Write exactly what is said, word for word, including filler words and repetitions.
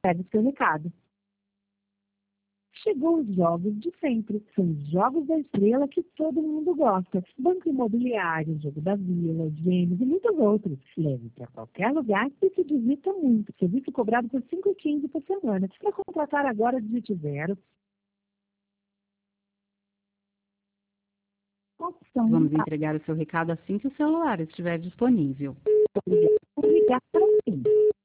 Pega o seu recado. Chegou os jogos de sempre. São os jogos da estrela que todo mundo gosta. Banco Imobiliário, Jogo da Vila, Gêmeos e muitos outros. Leve para qualquer lugar e se divirta muito. Serviço cobrado por cinco e quinze por semana. Para contratar agora, digite zero. Opção. Vamos entregar o seu recado assim que o celular estiver disponível. Obrigado. Ligar para o fim.